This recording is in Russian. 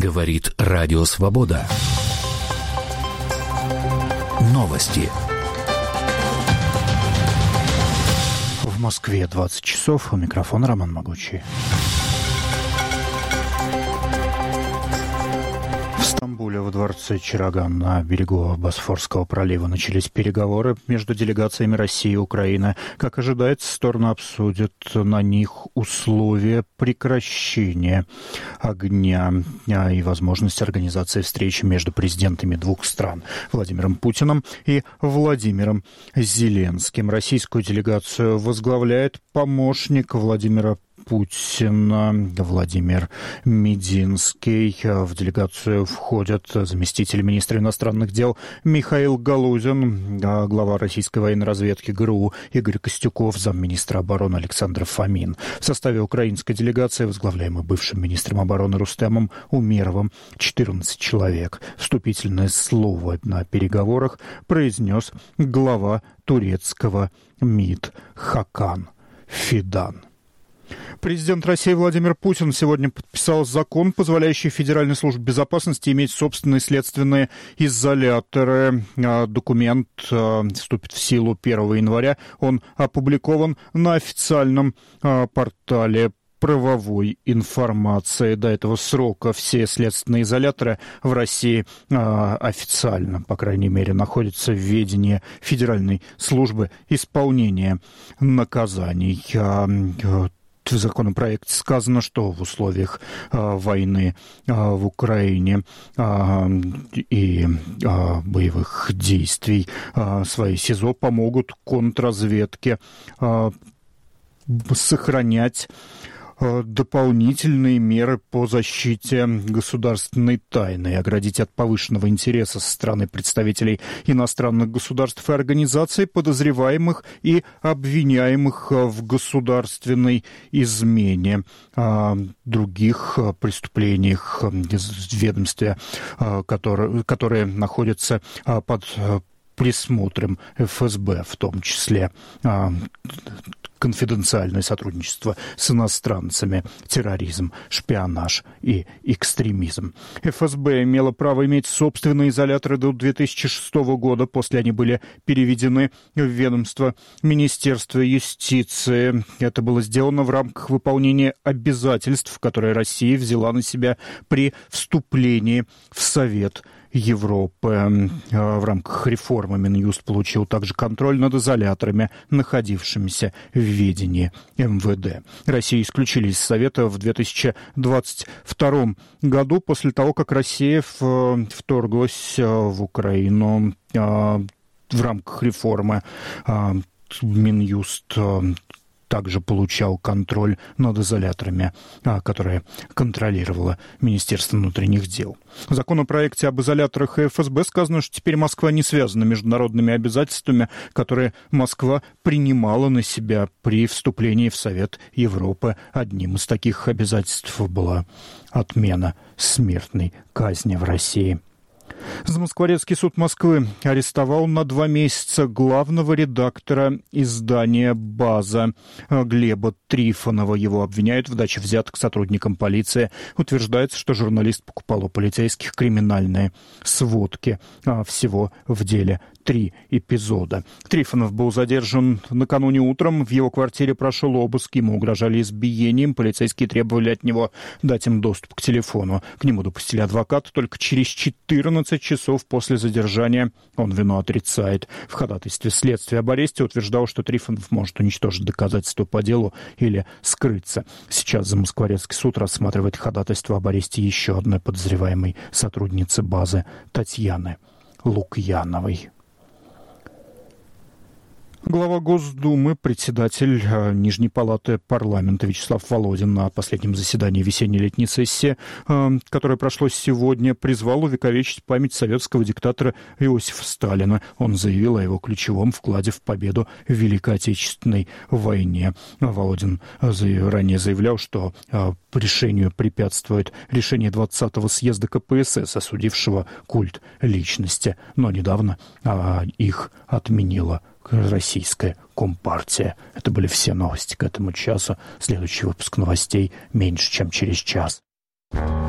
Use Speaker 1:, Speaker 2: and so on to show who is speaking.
Speaker 1: Говорит Радио Свобода. Новости.
Speaker 2: В Москве 20 часов. У микрофона Роман Могучий. В Стамбуле во дворце Чараган на берегу Босфорского пролива начались переговоры между делегациями России и Украины. Как ожидается, стороны обсудят на них условия прекращения огня и возможность организации встречи между президентами двух стран Владимиром Путиным и Владимиром Зеленским. Российскую делегацию возглавляет помощник Владимира Путина Владимир Мединский. В делегацию входят заместитель министра иностранных дел Михаил Галузин, глава российской военной разведки ГРУ Игорь Костюков, замминистра обороны Александр Фомин. В составе украинской делегации, возглавляемой бывшим министром обороны Рустемом Умеровым, 14 человек. Вступительное слово на переговорах произнес глава турецкого МИД Хакан Фидан. Президент России Владимир Путин сегодня подписал закон, позволяющий Федеральной службе безопасности иметь собственные следственные изоляторы. Документ вступит в силу 1 января. Он опубликован на официальном портале правовой информации. До этого срока все следственные изоляторы в России официально, по крайней мере, находятся в ведении Федеральной службы исполнения наказаний. В законопроекте сказано, что в условиях войны в Украине и боевых действий свои СИЗО помогут контрразведке сохранять дополнительные меры по защите государственной тайны и оградить от повышенного интереса со стороны представителей иностранных государств и организаций, подозреваемых и обвиняемых в государственной измене, других преступлениях в ведомстве, которые находятся под присмотром ФСБ, в том числе конфиденциальное сотрудничество с иностранцами, терроризм, шпионаж и экстремизм. ФСБ имела право иметь собственные изоляторы до 2006 года. После они были переведены в ведомство Министерства юстиции. Это было сделано в рамках выполнения обязательств, которые Россия взяла на себя при вступлении в Совет Европы. В рамках реформы Минюст получил также контроль над изоляторами, находившимися в ведении МВД. Россию исключили из Совета в 2022 году, после того, как Россия вторглась в Украину. В рамках реформы Минюст также получал контроль над изоляторами, которые контролировало Министерство внутренних дел. В законопроекте об изоляторах и ФСБ сказано, что теперь Москва не связана международными обязательствами, которые Москва принимала на себя при вступлении в Совет Европы. Одним из таких обязательств была отмена смертной казни в России. Замоскворецкий суд Москвы арестовал на 2 месяца главного редактора издания «База» Глеба Трифонова. Его обвиняют в даче взяток сотрудникам полиции. Утверждается, что журналист покупал у полицейских криминальные сводки. Всего в деле 3 эпизода. Трифонов был задержан накануне утром. В его квартире прошел обыск. Ему угрожали избиением. Полицейские требовали от него дать им доступ к телефону. К нему допустили адвоката. Только через 14 часов после задержания он вину отрицает. В ходатайстве следствия об аресте утверждал, что Трифонов может уничтожить доказательства по делу или скрыться. Сейчас Замоскворецкий суд рассматривает ходатайство об аресте еще одной подозреваемой сотрудницы «Базы» Татьяны Лукьяновой. Глава Госдумы, председатель Нижней палаты парламента Вячеслав Володин на последнем заседании весенне-летней сессии, которое прошло сегодня, призвал увековечить память советского диктатора Иосифа Сталина. Он заявил о его ключевом вкладе в победу в Великой Отечественной войне. Володин ранее заявлял, что решению препятствует решение 20-го съезда КПСС, осудившего культ личности. Но недавно их отменила российская Компартия. Это были все новости к этому часу. Следующий выпуск новостей меньше, чем через час.